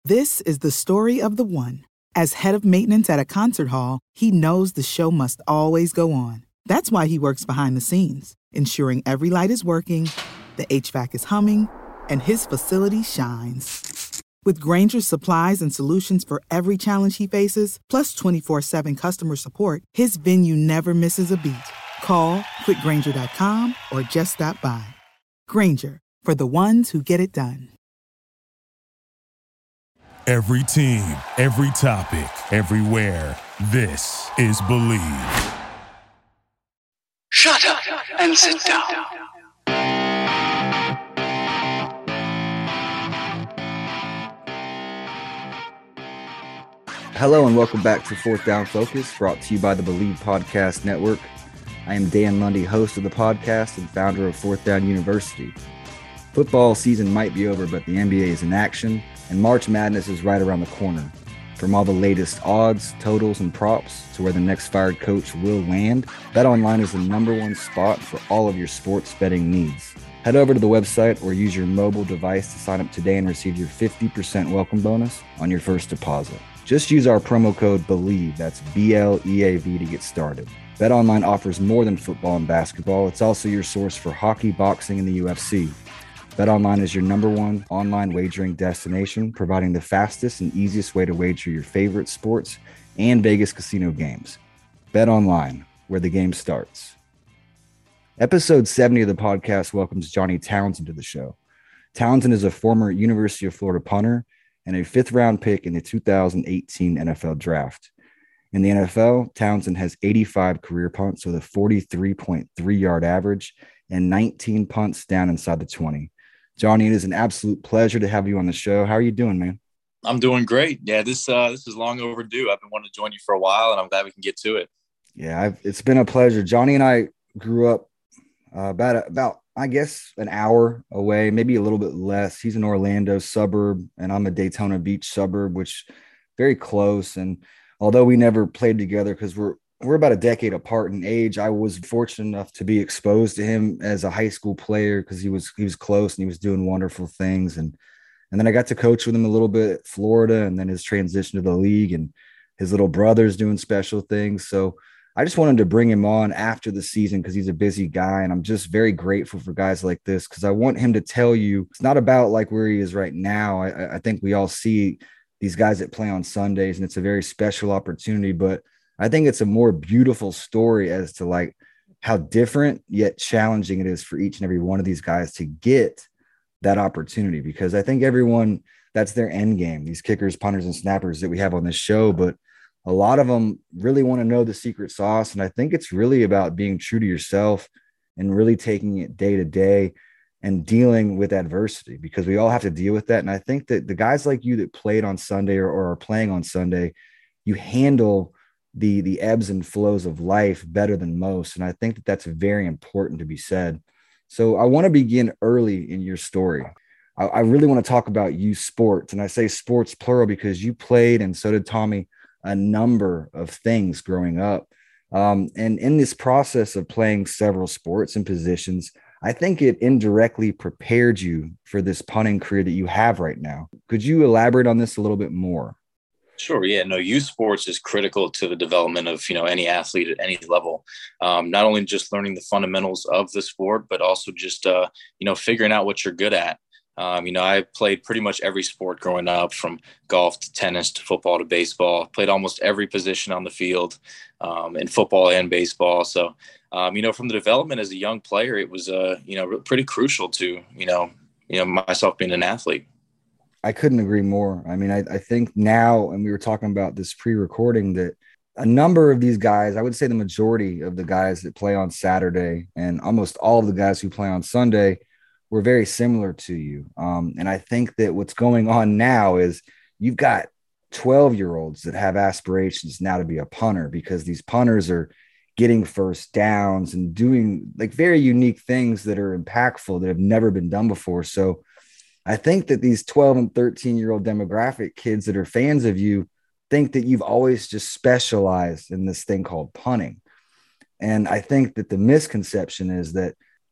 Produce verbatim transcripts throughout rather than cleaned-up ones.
This is the story of the one. As head of maintenance at a concert hall, he knows the show must always go on. That's why he works behind the scenes, ensuring every light is working, the H V A C is humming, and his facility shines. With Grainger's supplies and solutions for every challenge he faces, plus twenty-four seven customer support, his venue never misses a beat. Call quick grainger dot com or just stop by. Grainger, for the ones who get it done. Every team, every topic, everywhere. This is Believe. Shut up and sit down. Hello and welcome back to Fourth Down Focus, brought to you by the Believe Podcast Network. I am Dan Lundy, host of the podcast and founder of Fourth Down University. Football season might be over, but the N B A is in action, and March Madness is right around the corner. From all the latest odds, totals, and props to where the next fired coach will land, BetOnline is the number one spot for all of your sports betting needs. Head over to the website or use your mobile device to sign up today and receive your fifty percent welcome bonus on your first deposit. Just use our promo code BELIEVE, that's B L E A V, to get started. BetOnline offers more than football and basketball. It's also your source for hockey, boxing, and the U F C. BetOnline is your number one online wagering destination, providing the fastest and easiest way to wager your favorite sports and Vegas casino games. BetOnline, where the game starts. Episode seventy of the podcast welcomes Johnny Townsend to the show. Townsend is a former University of Florida punter and a fifth-round pick in the two thousand eighteen N F L Draft. In the N F L, Townsend has eighty-five career punts with a forty-three point three yard average and nineteen punts down inside the twenty. Johnny, it is an absolute pleasure to have you on the show. How are you doing, man? I'm doing great. Yeah, this uh, this is long overdue. I've been wanting to join you for a while, and I'm glad we can get to it. Yeah, I've, it's been a pleasure. Johnny and I grew up uh, about, about, I guess, an hour away, maybe a little bit less. He's an Orlando suburb, and I'm a Daytona Beach suburb, which very close. And although we never played together because we're we're about a decade apart in age, I was fortunate enough to be exposed to him as a high school player because he was he was close and he was doing wonderful things. And and then I got to coach with him a little bit at Florida, and then his transition to the league, and his little brother's doing special things. So I just wanted to bring him on after the season because he's a busy guy, and I'm just very grateful for guys like this because I want him to tell you it's not about like where he is right now. I, I think we all see these guys that play on Sundays, and it's a very special opportunity, but I think it's a more beautiful story as to like how different yet challenging it is for each and every one of these guys to get that opportunity, because I think everyone, that's their end game, these kickers, punters, and snappers that we have on this show. But a lot of them really want to know the secret sauce. And I think it's really about being true to yourself and really taking it day to day and dealing with adversity, because we all have to deal with that. And I think that the guys like you that played on Sunday or, or are playing on Sunday, you handle the the ebbs and flows of life better than most. And I think that that's very important to be said. So I want to begin early in your story. I, I really want to talk about you sports. And I say sports plural because you played, and so did Tommy, a number of things growing up. Um, and in this process of playing several sports and positions, I think it indirectly prepared you for this punting career that you have right now. Could you elaborate on this a little bit more? Sure. Yeah. No, youth sports is critical to the development of, you know, any athlete at any level. Um, not only just learning the fundamentals of the sport, but also just, uh, you know, figuring out what you're good at. Um, you know, I played pretty much every sport growing up, from golf to tennis to football to baseball. Played almost every position on the field, um, in football and baseball. So, um, you know, from the development as a young player, it was, uh, you know, pretty crucial to, you know, you know, myself being an athlete. I couldn't agree more. I mean, I, I think now, and we were talking about this pre-recording, that a number of these guys, I would say the majority of the guys that play on Saturday and almost all of the guys who play on Sunday were very similar to you. Um, and I think that what's going on now is you've got twelve-year-olds that have aspirations now to be a punter, because these punters are getting first downs and doing like very unique things that are impactful that have never been done before. So I think that these twelve and thirteen year old demographic kids that are fans of you think that you've always just specialized in this thing called punting. And I think that the misconception is that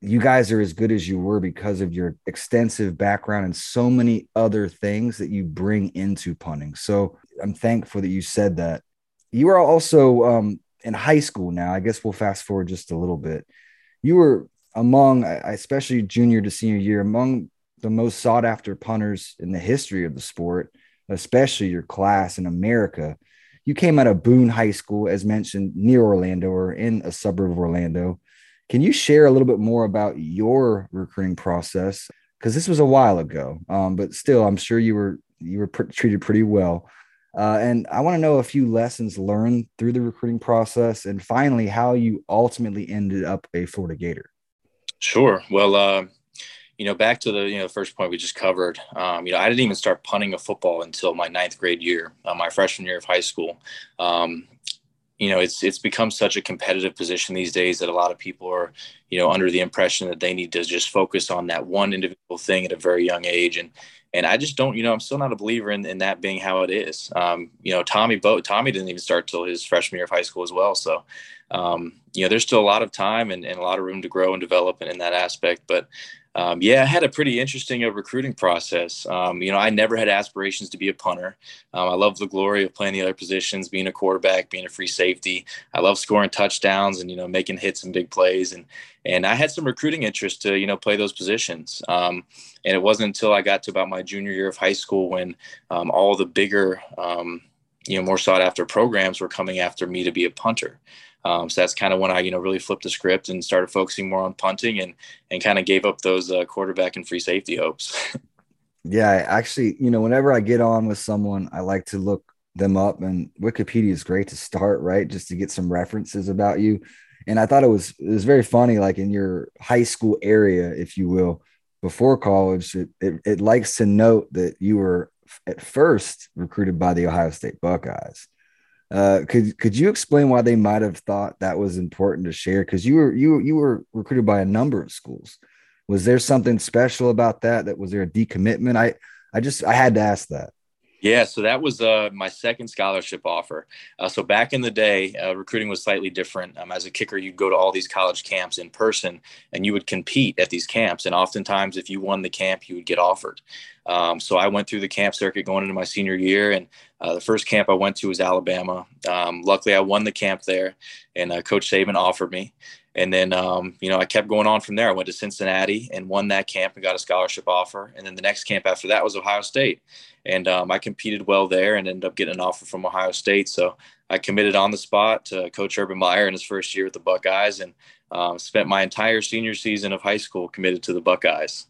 you guys are as good as you were because of your extensive background and so many other things that you bring into punting. So I'm thankful that you said that. You are also um, in high school now. I guess we'll fast forward just a little bit. You were among, especially junior to senior year, among the most sought after punters in the history of the sport, especially your class in America. You came out of Boone High School, as mentioned, near Orlando or in a suburb of Orlando. Can you share a little bit more about your recruiting process? Because this was a while ago, um, but still, I'm sure you were you were pr- treated pretty well. Uh, and I want to know a few lessons learned through the recruiting process, and finally, how you ultimately ended up a Florida Gator. Sure. Well, uh, you know, back to the, you know, first point we just covered, um, you know, I didn't even start punting a football until my ninth grade year, uh, my freshman year of high school. Um, you know, it's, it's become such a competitive position these days that a lot of people are, you know, under the impression that they need to just focus on that one individual thing at a very young age. And, and I just don't, you know, I'm still not a believer in, in that being how it is. Um, you know, Tommy Bo, Tommy didn't even start till his freshman year of high school as well. So, um, you know, there's still a lot of time and, and a lot of room to grow and develop in, in that aspect. But, Um, yeah, I had a pretty interesting uh, recruiting process. Um, you know, I never had aspirations to be a punter. Um, I love the glory of playing the other positions, being a quarterback, being a free safety. I love scoring touchdowns and, you know, making hits and big plays. And, and I had some recruiting interest to, you know, play those positions. Um, and it wasn't until I got to about my junior year of high school when um, all the bigger, um, you know, more sought after programs were coming after me to be a punter. Um, so that's kind of when I, you know, really flipped the script and started focusing more on punting and, and kind of gave up those uh, quarterback and free safety hopes. Yeah, actually, you know, whenever I get on with someone, I like to look them up, and Wikipedia is great to start, right? Just to get some references about you. And I thought it was it was very funny, like in your high school area, if you will, before college, it, it, it likes to note that you were at first recruited by the Ohio State Buckeyes. Uh, could could you explain why they might have thought that was important to share? Because you were you you were recruited by a number of schools. Was there something special about that? That was there a decommitment? I I just I had to ask that. Yeah, so that was uh, my second scholarship offer. Uh, so back in the day, uh, recruiting was slightly different. Um, as a kicker, you'd go to all these college camps in person, and you would compete at these camps. And oftentimes, if you won the camp, you would get offered. Um, so I went through the camp circuit going into my senior year, and uh, the first camp I went to was Alabama. Um, luckily, I won the camp there, and uh, Coach Saban offered me. And then, um, you know, I kept going on from there. I went to Cincinnati and won that camp and got a scholarship offer. And then the next camp after that was Ohio State. And um, I competed well there and ended up getting an offer from Ohio State. So I committed on the spot to Coach Urban Meyer in his first year with the Buckeyes, and um, spent my entire senior season of high school committed to the Buckeyes.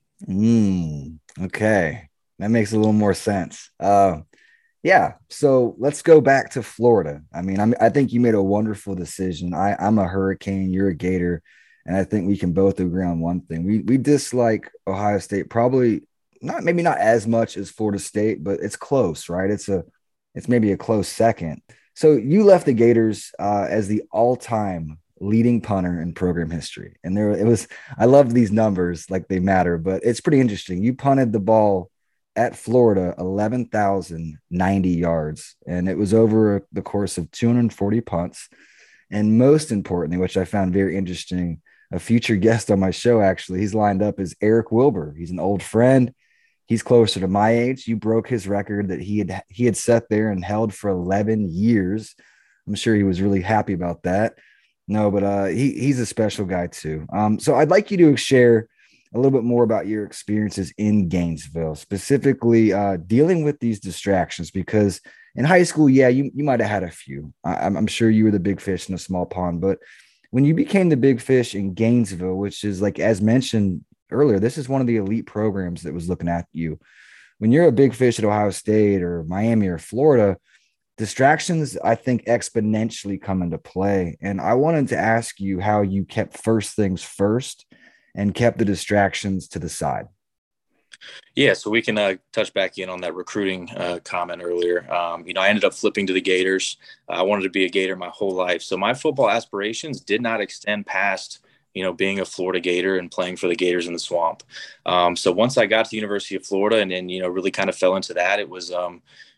Mm, okay. That makes a little more sense. Uh, yeah. So let's go back to Florida. I mean, I'm, I think you made a wonderful decision. I, I'm a Hurricane, you're a Gator. And I think we can both agree on one thing. We, we dislike Ohio State, probably not, maybe not as much as Florida State, but it's close, right? It's a, it's maybe a close second. So you left the Gators uh, as the all-time leading punter in program history. And there it was, I love these numbers, like they matter, but it's pretty interesting. You punted the ball at Florida eleven thousand ninety yards, and it was over the course of two hundred forty punts. And most importantly, which I found very interesting, a future guest on my show, actually, he's lined up, is Eric Wilbur. He's an old friend. He's closer to my age. You broke his record that he had he had set there and held for eleven years. I'm sure he was really happy about that. No, but uh, he he's a special guy too. Um, so I'd like you to share a little bit more about your experiences in Gainesville, specifically uh, dealing with these distractions, because in high school, yeah, you, you might have had a few. I, I'm sure you were the big fish in a small pond, but when you became the big fish in Gainesville, which is, like, as mentioned earlier, this is one of the elite programs that was looking at you. When you're a big fish at Ohio State or Miami or Florida, distractions, I think, exponentially come into play. And I wanted to ask you how you kept first things first and kept the distractions to the side. Yeah, so we can uh, touch back in on that recruiting uh, comment earlier. Um, you know, I ended up flipping to the Gators. I wanted to be a Gator my whole life. So my football aspirations did not extend past, you know, being a Florida Gator and playing for the Gators in the Swamp. Um, so once I got to the University of Florida and, and, you know, really kind of fell into that, it was, um,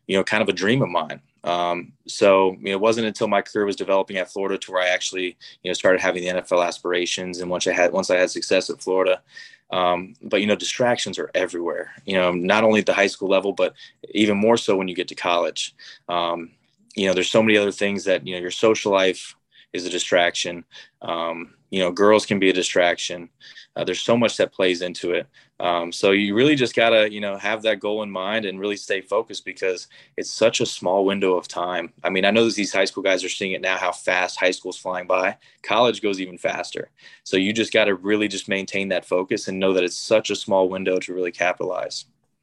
you know, kind of a dream of mine. Um, so, you know, it wasn't until my career was developing at Florida to where I actually, you know, started having the N F L aspirations. And once I had, once I had success at Florida, um, but, you know, distractions are everywhere, you know, not only at the high school level, but even more so when you get to college. Um, you know, there's so many other things that, you know, your social life is a distraction. Um, you know, girls can be a distraction. Uh, there's so much that plays into it. Um, so you really just gotta, you know, have that goal in mind and really stay focused, because it's such a small window of time. I mean, I know that these high school guys are seeing it now, how fast high school's flying by. College goes even faster. So you just got to really just maintain that focus and know that it's such a small window to really capitalize.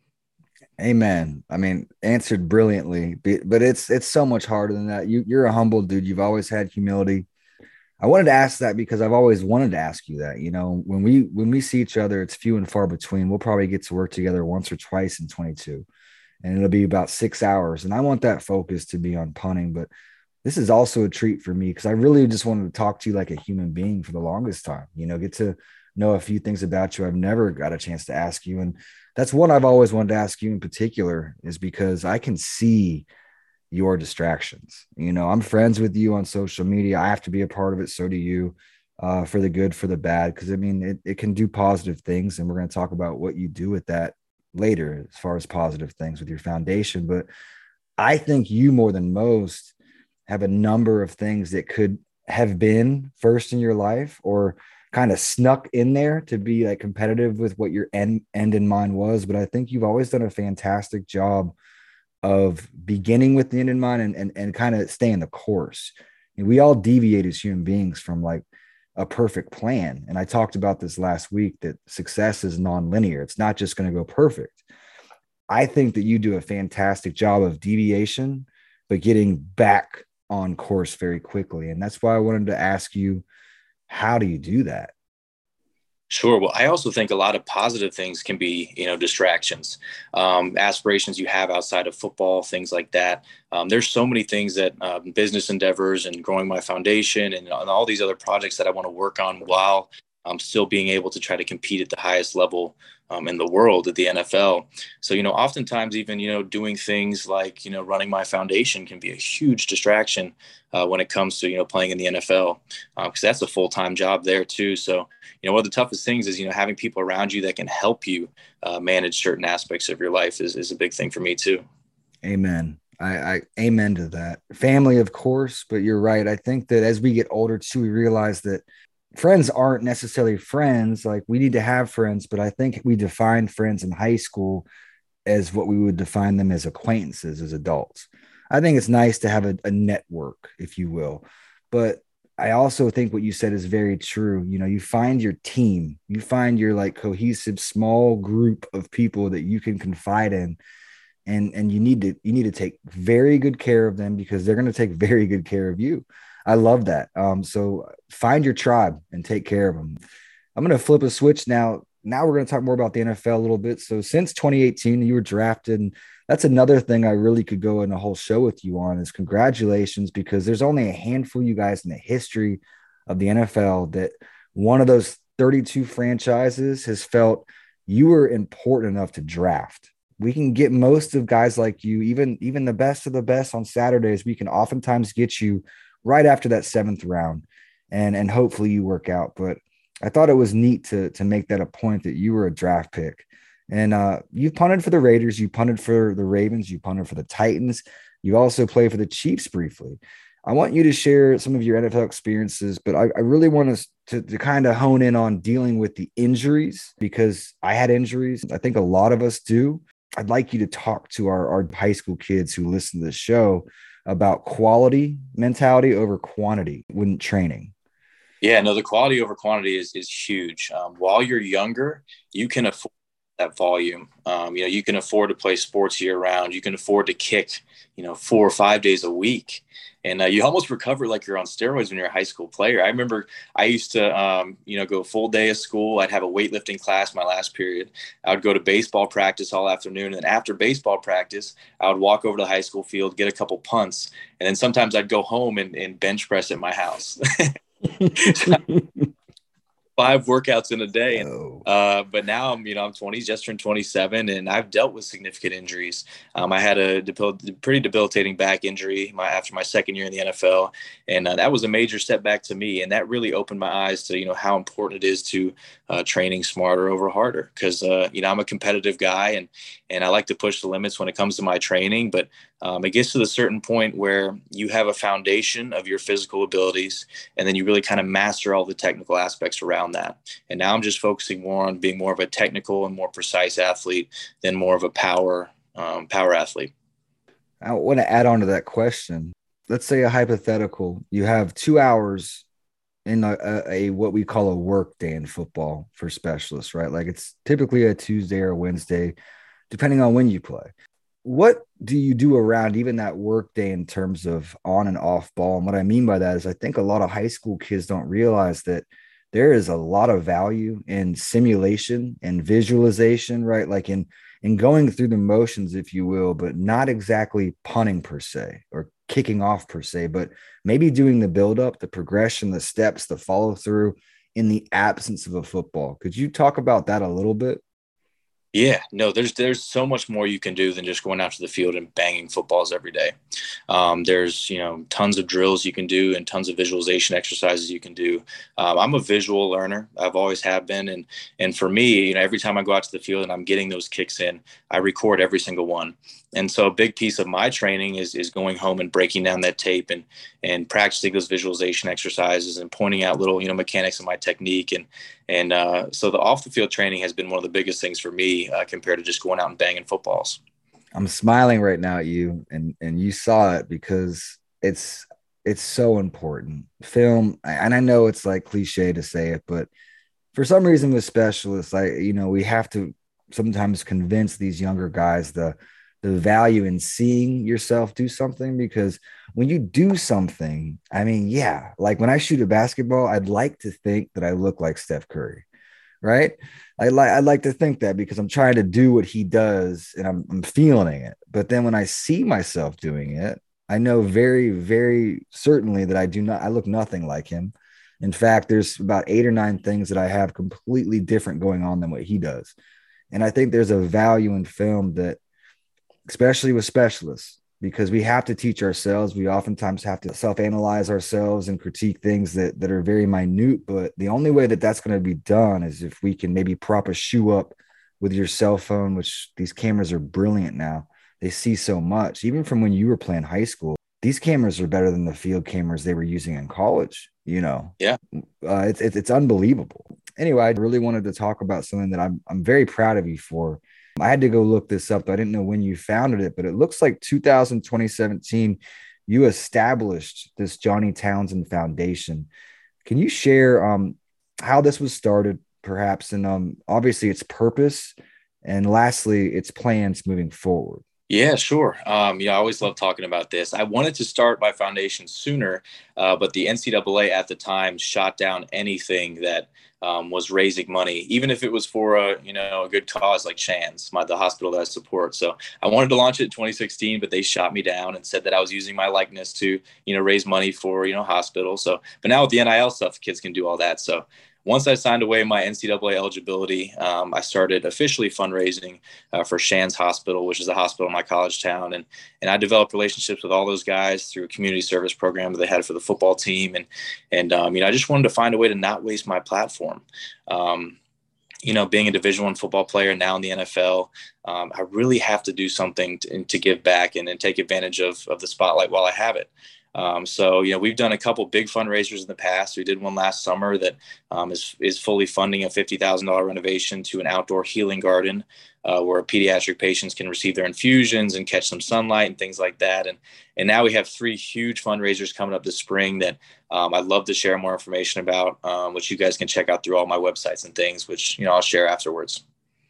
Amen. I mean, answered brilliantly, but it's it's so much harder than that. You you're a humble dude. You've always had humility. I wanted to ask that because I've always wanted to ask you that. You know, when we when we see each other, it's few and far between. We'll probably get to work together once or twice in twenty-two, and it'll be about six hours. And I want that focus to be on punting, but this is also a treat for me because I really just wanted to talk to you like a human being for the longest time. You know, get to know a few things about you I've never got a chance to ask you, and that's what I've always wanted to ask you in particular, is because I can see your distractions. You know, I'm friends with you on social media. I have to be a part of it. So do you, uh, for the good, for the bad. Cause I mean, it, it can do positive things. And we're going to talk about what you do with that later, as far as positive things with your foundation. But I think you more than most have a number of things that could have been first in your life or kind of snuck in there to be like competitive with what your end end in mind was. But I think you've always done a fantastic job of beginning with the end in mind and, and, and kind of staying the course. And we all deviate as human beings from like a perfect plan. And I talked about this last week, that success is nonlinear. It's not just going to go perfect. I think that you do a fantastic job of deviation, but getting back on course very quickly. And that's why I wanted to ask you, how do you do that? Sure. Well, I also think a lot of positive things can be, you know, distractions, um, aspirations you have outside of football, things like that. Um, there's so many things that um, business endeavors and growing my foundation and, and all these other projects that I want to work on while I'm still being able to try to compete at the highest level um, in the world at the N F L. So, you know, oftentimes even, you know, doing things like, you know, running my foundation can be a huge distraction uh, when it comes to, you know, playing in the N F L, because uh, that's a full-time job there too. So, you know, one of the toughest things is, you know, having people around you that can help you uh, manage certain aspects of your life is, is a big thing for me too. Amen. I, I amen to that. Family, of course, but you're right. I think that as we get older too, we realize that friends aren't necessarily friends. Like, we need to have friends, but I think we define friends in high school as what we would define them as acquaintances as adults. I think it's nice to have a, a network, if you will, but I also think what you said is very true. You know, you find your team, you find your like cohesive small group of people that you can confide in, and and you need to you need to take very good care of them, because they're going to take very good care of you. I love that. Um, so find your tribe and take care of them. I'm going to flip a switch now. Now we're going to talk more about the N F L a little bit. So since twenty eighteen, you were drafted, and that's another thing I really could go in a whole show with you on, is congratulations, because there's only a handful of you guys in the history of the N F L that one of those thirty-two franchises has felt you were important enough to draft. We can get most of guys like you, even, even the best of the best on Saturdays. We can oftentimes get you right after that seventh round, and, and hopefully you work out. But I thought it was neat to, to make that a point that you were a draft pick. And uh, you punted for the Raiders, you punted for the Ravens, you punted for the Titans. You also played for the Chiefs briefly. I want you to share some of your N F L experiences, but I, I really want us to, to kind of hone in on dealing with the injuries, because I had injuries. I think a lot of us do. I'd like you to talk to our, our high school kids who listen to the show about quality mentality over quantity when training. Yeah, no, the quality over quantity is, is huge. Um, while you're younger, you can afford that volume. Um, you know, you can afford to play sports year round. You can afford to kick, you know, four or five days a week. And uh, you almost recover like you're on steroids when you're a high school player. I remember I used to, um, you know, go full day of school. I'd have a weightlifting class my last period. I would go to baseball practice all afternoon. And then after baseball practice, I would walk over to the high school field, get a couple punts. And then sometimes I'd go home and, and bench press at my house. five workouts in a day. And, Oh. uh, but now I'm, you know, I'm twenty, just turned twenty-seven, and I've dealt with significant injuries. Um, I had a debil- pretty debilitating back injury my, after my second year in the N F L. And uh, that was a major setback to me. And that really opened my eyes to, you know, how important it is to uh, training smarter over harder. Cause, uh, you know, I'm a competitive guy, and, and I like to push the limits when it comes to my training, but um, it gets to the certain point where you have a foundation of your physical abilities, and then you really kind of master all the technical aspects around that. And now I'm just focusing more on being more of a technical and more precise athlete than more of a power, um, power athlete. I want to add on to that question. Let's say a hypothetical, you have two hours in a, a, a what we call a work day in football for specialists, right? Like it's typically a Tuesday or a Wednesday, depending on when you play. What do you do around even that work day in terms of on and off ball? And what I mean by that is I think a lot of high school kids don't realize that there is a lot of value in simulation and visualization, right? Like in, in going through the motions, if you will, but not exactly punting per se or kicking off per se, but maybe doing the buildup, the progression, the steps, the follow through in the absence of a football. Could you talk about that a little bit? Yeah, no, there's there's so much more you can do than just going out to the field and banging footballs every day. Um, there's, you know, tons of drills you can do and tons of visualization exercises you can do. Um, I'm a visual learner. I've always have been. And and for me, you know, every time I go out to the field and I'm getting those kicks in, I record every single one. And so a big piece of my training is is going home and breaking down that tape and and practicing those visualization exercises and pointing out little, you know, mechanics of my technique. And and uh, so the off the field training has been one of the biggest things for me uh, compared to just going out and banging footballs. I'm smiling right now at you, and and you saw it because it's it's so important. Film, and I know it's like cliche to say it, but for some reason with specialists, I you know we have to sometimes convince these younger guys the the value in seeing yourself do something, because when you do something, I mean, yeah, like when I shoot a basketball, I'd like to think that I look like Steph Curry, right? I like I'd like to think that because I'm trying to do what he does and I'm, I'm feeling it. But then when I see myself doing it, I know very, very certainly that I do not, I look nothing like him. In fact, there's about eight or nine things that I have completely different going on than what he does. And I think there's a value in film that, especially with specialists, because we have to teach ourselves. We oftentimes have to self-analyze ourselves and critique things that, that are very minute. But the only way that that's going to be done is if we can maybe prop a shoe up with your cell phone, which these cameras are brilliant now. They see so much. Even from when you were playing high school, these cameras are better than the field cameras they were using in college. You know, yeah, uh, it's, it's it's unbelievable. Anyway, I really wanted to talk about something that I'm I'm very proud of you for. I had to go look this up. I didn't know when you founded it, but it looks like two thousand, twenty seventeen, you established this Johnny Townsend Foundation. Can you share um, how this was started, perhaps, and um, obviously its purpose, and lastly, its plans moving forward? Yeah, sure. Um, you know, I always love talking about this. I wanted to start my foundation sooner, uh, but the N C double A at the time shot down anything that um, was raising money, even if it was for a, you know, a good cause like Shands, my, the hospital that I support. So I wanted to launch it in twenty sixteen, but they shot me down and said that I was using my likeness to, you know, raise money for, you know, hospitals. So, but now with the N I L stuff, kids can do all that. So once I signed away my N C double A eligibility, um, I started officially fundraising uh, for Shands Hospital, which is a hospital in my college town. And, and I developed relationships with all those guys through a community service program that they had for the football team. And, and um, you know, I just wanted to find a way to not waste my platform. Um, you know, being a Division One football player now in the N F L, um, I really have to do something to, to give back and, and take advantage of, of the spotlight while I have it. Um, so, you know, we've done a couple big fundraisers in the past. We did one last summer that um, is, is fully funding a fifty thousand dollars renovation to an outdoor healing garden uh, where pediatric patients can receive their infusions and catch some sunlight and things like that. And, and now we have three huge fundraisers coming up this spring that um, I'd love to share more information about, um, which you guys can check out through all my websites and things, which, you know, I'll share afterwards.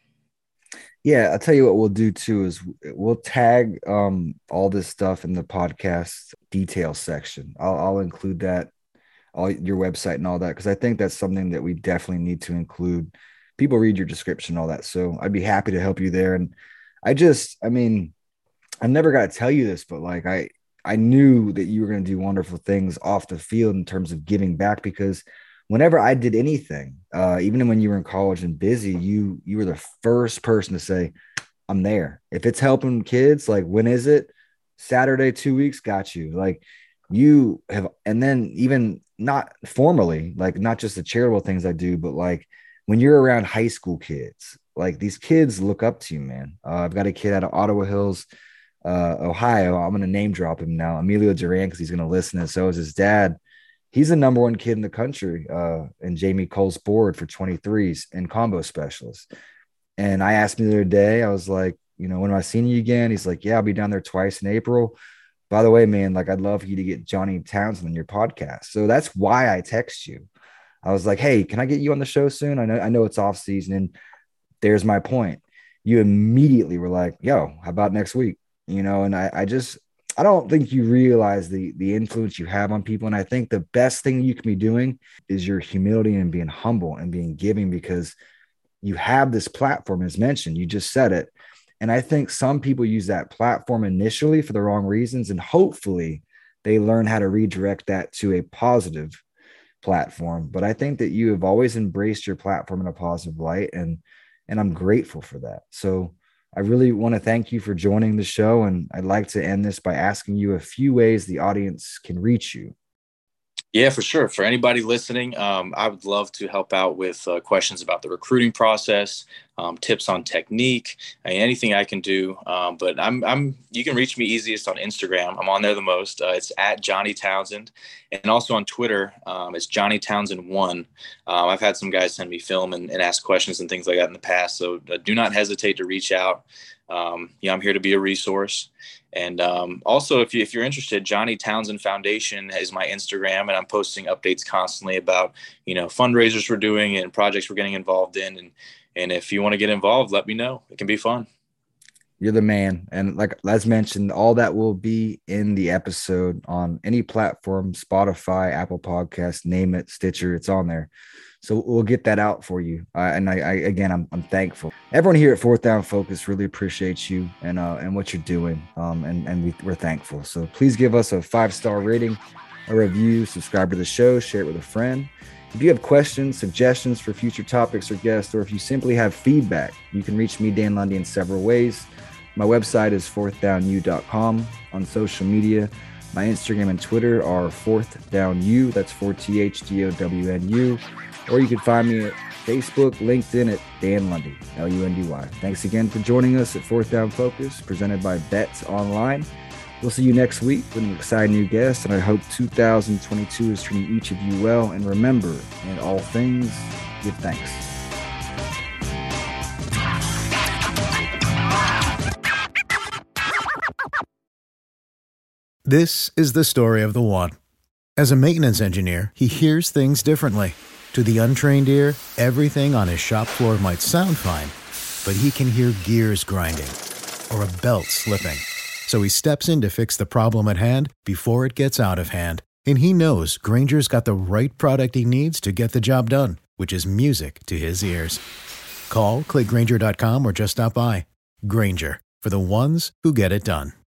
Yeah, I'll tell you what we'll do too is we'll tag um, all this stuff in the podcast details section. I'll, I'll include that, all your website and all that, because I think that's something that we definitely need to include. People read your description and all that, so I'd be happy to help you there. And I just, I mean, I never got to tell you this, but like I, I knew that you were going to do wonderful things off the field in terms of giving back, because whenever I did anything, uh, even when you were in college and busy, you you were the first person to say, I'm there. If it's helping kids, like, when is it? Saturday, two weeks, got you. Like, you have, and then even not formally, like, not just the charitable things I do, but like when you're around high school kids, like, these kids look up to you, man. Uh, I've got a kid out of Ottawa Hills, uh, Ohio. I'm going to name drop him now, Emilio Duran, because he's going to listen. And so is his dad. He's the number one kid in the country, uh, in Jamie Cole's board for twenty-threes and combo specialist. And I asked me the other day, I was like, you know, when am I seeing you again? He's like, yeah, I'll be down there twice in April. By the way, man, like, I'd love for you to get Johnny Townsend on your podcast. So that's why I text you. I was like, hey, can I get you on the show soon? I know, I know it's off season. And there's my point. You immediately were like, yo, how about next week? You know, and I, I just, I don't think you realize the, the influence you have on people. And I think the best thing you can be doing is your humility and being humble and being giving, because you have this platform, as mentioned, you just said it. And I think some people use that platform initially for the wrong reasons. And hopefully they learn how to redirect that to a positive platform. But I think that you have always embraced your platform in a positive light. And, and I'm grateful for that. So I really want to thank you for joining the show. And I'd like to end this by asking you a few ways the audience can reach you. Yeah, for sure. For anybody listening, um, I would love to help out with uh, questions about the recruiting process, um, tips on technique, anything I can do. Um, but I'm, I'm, you can reach me easiest on Instagram. I'm on there the most. Uh, it's at Johnny Townsend, and also on Twitter. Um, it's Johnny Townsend one. Um, I've had some guys send me film and, and ask questions and things like that in the past. So uh, do not hesitate to reach out. Um, yeah, I'm here to be a resource. And um, also, if, you, if you're interested, Johnny Townsend Foundation is my Instagram, and I'm posting updates constantly about, you know, fundraisers we're doing and projects we're getting involved in. And, and if you want to get involved, let me know. It can be fun. You're the man. And like, as mentioned, all that will be in the episode on any platform, Spotify, Apple Podcasts, name it, Stitcher, it's on there. So we'll get that out for you. Uh, and I, I, again, I'm, I'm thankful. Everyone here at Fourth Down Focus really appreciates you and, uh, and what you're doing. Um, and, and we, we're thankful. So please give us a five-star rating, a review, subscribe to the show, share it with a friend. If you have questions, suggestions for future topics or guests, or if you simply have feedback, you can reach me, Dan Lundy, in several ways. My website is fourth down u dot com. On social media, my Instagram and Twitter are fourth down u. That's four T H D O W N U. Or you can find me at Facebook, LinkedIn at Dan Lundy, L U N D Y. Thanks again for joining us at Fourth Down Focus, presented by Bets Online. We'll see you next week with an exciting new guest, and I hope two thousand twenty-two is treating each of you well. And remember, in all things, give thanks. This is the story of the one. As a maintenance engineer, he hears things differently. To the untrained ear, everything on his shop floor might sound fine, but he can hear gears grinding or a belt slipping. So he steps in to fix the problem at hand before it gets out of hand. And he knows Grainger's got the right product he needs to get the job done, which is music to his ears. Call, click Grainger dot com, or just stop by. Grainger, for the ones who get it done.